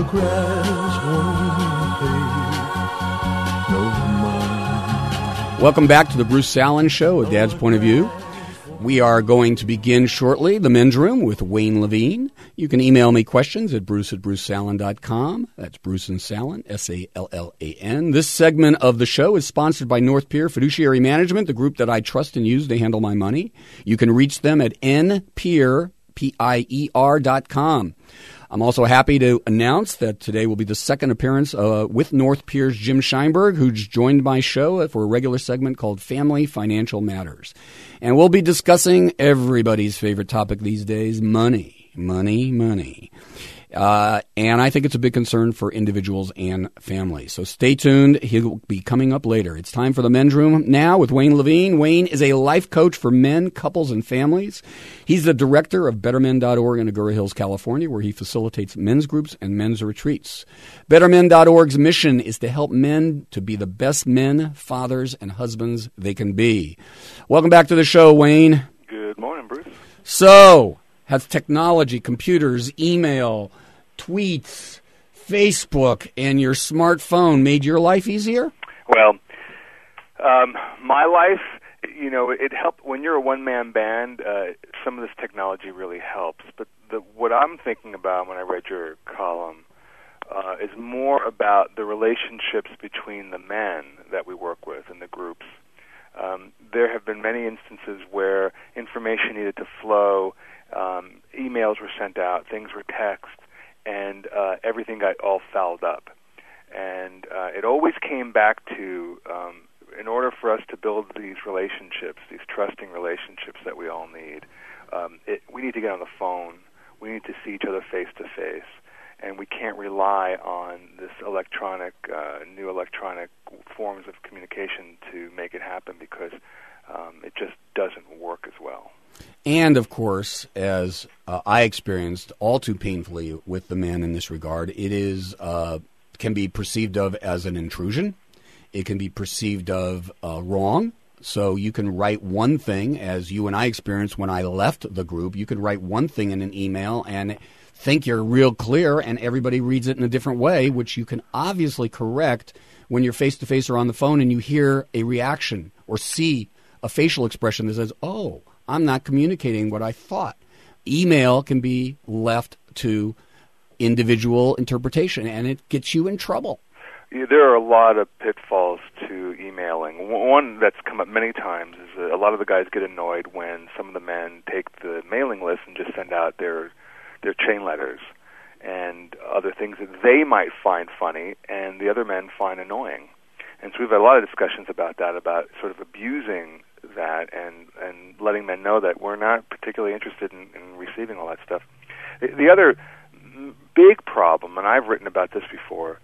grass won't pay no mind. Welcome back to the Bruce Salen Show, A Dad's Point of View. We are going to begin shortly, The Men's Room, with Wayne Levine. You can email me questions at bruce@brucesalen.com. That's Bruce and Salen, S-A-L-L-A-N. This segment of the show is sponsored by North Pier Fiduciary Management, the group that I trust and use to handle my money. You can reach them at npier.com. I'm also happy to announce that today will be the second appearance with North Pier's Jim Scheinberg, who's joined my show for a regular segment called Family Financial Matters. And we'll be discussing everybody's favorite topic these days, money, money, money. And I think it's a big concern for individuals and families. So stay tuned. He'll be coming up later. It's time for the Men's Room now with Wayne Levine. Wayne is a life coach for men, couples, and families. He's the director of BetterMen.org in Agoura Hills, California, where he facilitates men's groups and men's retreats. BetterMen.org's mission is to help men to be the best men, fathers, and husbands they can be. Welcome back to the show, Wayne. Good morning, Bruce. So, has technology, computers, email, tweets, Facebook, and your smartphone made your life easier? Well, my life, it helped. When you're a one-man band, some of this technology really helps. But what I'm thinking about when I read your column is more about the relationships between the men that we work with in the groups. There have been many instances where information needed to flow, emails were sent out, things were texted, and everything got all fouled up. And it always came back to, in order for us to build these relationships, these trusting relationships that we all need, we need to get on the phone. We need to see each other face to face. And we can't rely on this new electronic forms of communication to make it happen because it just doesn't work as well. And, of course, as I experienced all too painfully with the man in this regard, it is can be perceived of as an intrusion. It can be perceived of wrong. So you can write one thing, as you and I experienced when I left the group. You could write one thing in an email and think you're real clear, and everybody reads it in a different way, which you can obviously correct when you're face-to-face or on the phone and you hear a reaction or see a facial expression that says, oh, I'm not communicating what I thought. Email can be left to individual interpretation, and it gets you in trouble. Yeah, there are a lot of pitfalls to emailing. One that's come up many times is a lot of the guys get annoyed when some of the men take the mailing list and just send out their chain letters and other things that they might find funny and the other men find annoying. And so we've had a lot of discussions about that, about sort of abusing that and letting men know that we're not particularly interested in receiving all that stuff. The other big problem, and I've written about this before,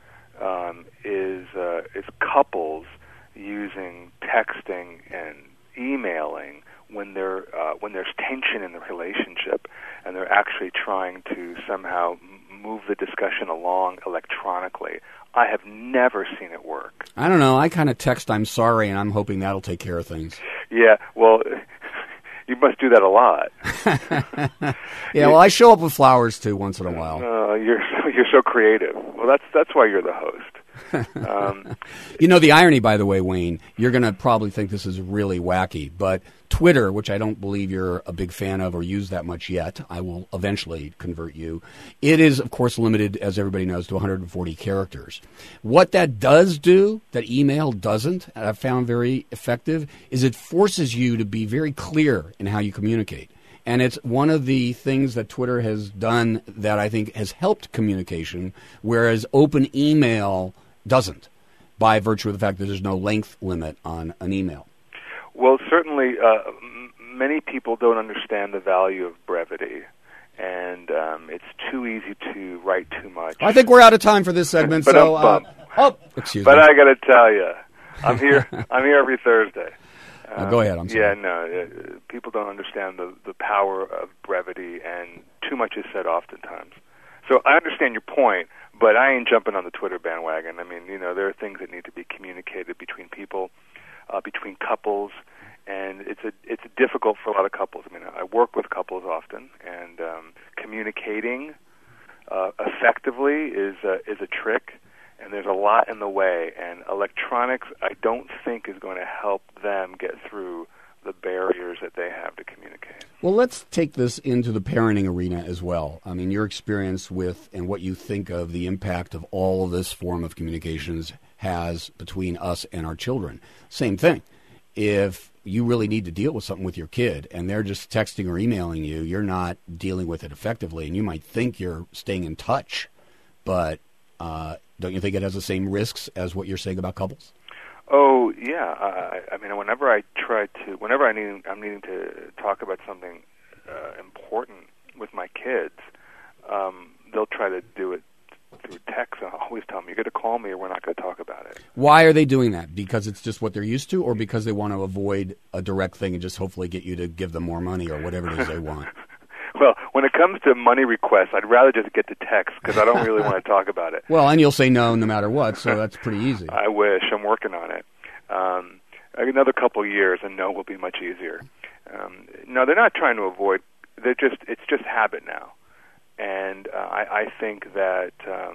is couples using texting and emailing when there's tension in the relationship, and they're actually trying to somehow move the discussion along electronically. I have never seen it work. I don't know. I kind of text "I'm sorry," and I'm hoping that'll take care of things. Yeah, well, you must do that a lot. Yeah, well, I show up with flowers too once in a while. You're so creative. Well, that's why you're the host. The irony, by the way, Wayne, you're going to probably think this is really wacky, but Twitter, which I don't believe you're a big fan of or use that much yet, I will eventually convert you. It is, of course, limited, as everybody knows, to 140 characters. What that does do, that email doesn't, and I've found very effective, is it forces you to be very clear in how you communicate. And it's one of the things that Twitter has done that I think has helped communication, whereas open email doesn't, by virtue of the fact that there's no length limit on an email. Well, certainly, many people don't understand the value of brevity, and it's too easy to write too much. I think we're out of time for this segment, excuse me. But I got to tell you, I'm here every Thursday. Go ahead. I'm sorry. Yeah, no, people don't understand the power of brevity, and too much is said oftentimes. So I understand your point, but I ain't jumping on the Twitter bandwagon. I mean, there are things that need to be communicated between people, between couples, and it's difficult for a lot of couples. I mean, I work with couples often, and communicating effectively is a trick, and there's a lot in the way. And electronics, I don't think, is going to help them get through the barriers that they have to communicate. Well, let's take this into the parenting arena as well. I mean, your experience with and what you think of the impact of all of this form of communications has between us and our children. Same thing. If you really need to deal with something with your kid and they're just texting or emailing you, you're not dealing with it effectively, and you might think you're staying in touch, but don't you think it has the same risks as what you're saying about couples? Oh yeah, I mean, whenever I'm needing to talk about something important with my kids, they'll try to do it through text. I always tell them, "You got to call me, or we're not going to talk about it." Why are they doing that? Because it's just what they're used to, or because they want to avoid a direct thing and just hopefully get you to give them more money or whatever it is they want? Well, when it comes to money requests, I'd rather just get the text because I don't really want to talk about it. Well, and you'll say no matter what, so that's pretty easy. I wish. I'm working on it. Another couple years, and no will be much easier. No, they're not trying to avoid. It's just habit now, and I think that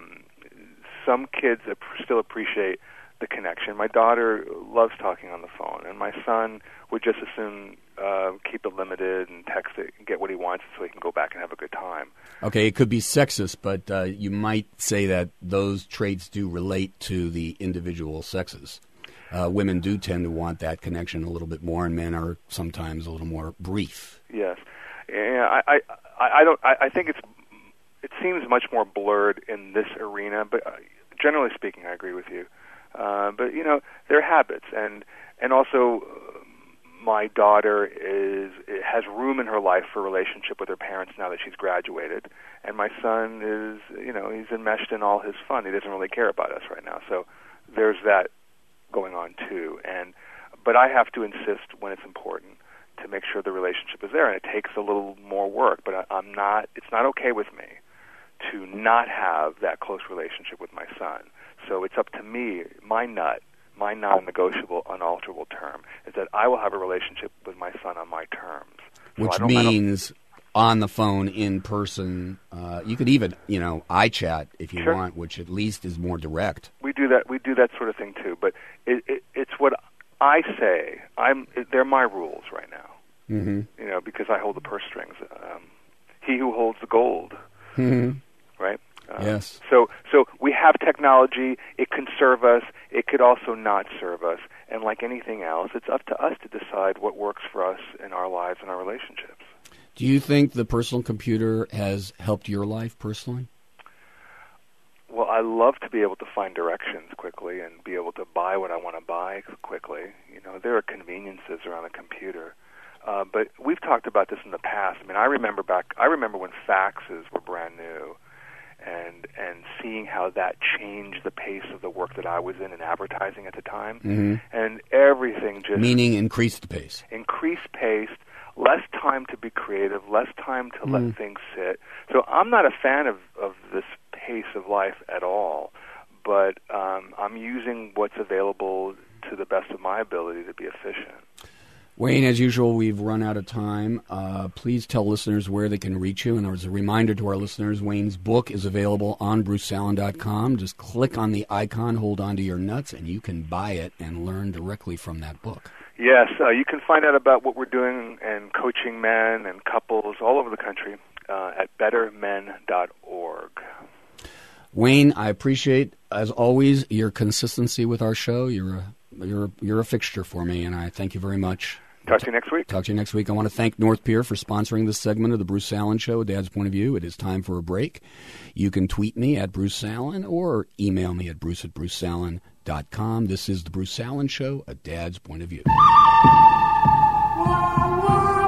some kids still appreciate the connection. My daughter loves talking on the phone, and my son would just as soon keep it limited and text it and get what he wants so he can go back and have a good time. Okay, it could be sexist, but you might say that those traits do relate to the individual sexes. Women do tend to want that connection a little bit more, and men are sometimes a little more brief. Yes, yeah. I think it seems much more blurred in this arena, but generally speaking, I agree with you. But there are habits, and also my daughter has room in her life for a relationship with her parents now that she's graduated, and my son is he's enmeshed in all his fun. He doesn't really care about us right now, so there's that going on too. But I have to insist when it's important to make sure the relationship is there, and it takes a little more work. But it's not okay with me to not have that close relationship with my son. So it's up to me, my non-negotiable, unalterable term, is that I will have a relationship with my son on my terms. So which means on the phone, in person. You could even, iChat if you want, which at least is more direct. We do that sort of thing too. But it's what I say. They're my rules right now. Mm-hmm. Because I hold the purse strings. He who holds the gold. Mm-hmm. Right? Yes. So we have technology. It can serve us. It could also not serve us. And like anything else, it's up to us to decide what works for us in our lives and our relationships. Do you think the personal computer has helped your life personally? Well, I love to be able to find directions quickly and be able to buy what I want to buy quickly. There are conveniences around a computer. But we've talked about this in the past. I mean, I remember when faxes were brand new, and seeing how that changed the pace of the work that I was in advertising at the time. Mm-hmm. And everything just... Meaning increased pace. Increased pace, less time to be creative, less time to let things sit. So I'm not a fan of this pace of life at all, but I'm using what's available to the best of my ability to be efficient. Wayne, as usual, we've run out of time. Please tell listeners where they can reach you. And as a reminder to our listeners, Wayne's book is available on BruceSallen.com. Just click on the icon, hold on to your nuts, and you can buy it and learn directly from that book. Yes, you can find out about what we're doing and coaching men and couples all over the country at bettermen.org. Wayne, I appreciate, as always, your consistency with our show. You're a fixture for me, and I thank you very much. Talk to you next week. Talk to you next week. I want to thank North Pier for sponsoring this segment of the Bruce Sallen Show, Dad's Point of View. It is time for a break. You can tweet me at Bruce Sallen or email me at bruce@brucesallen.com. This is the Bruce Sallen Show, A Dad's Point of View.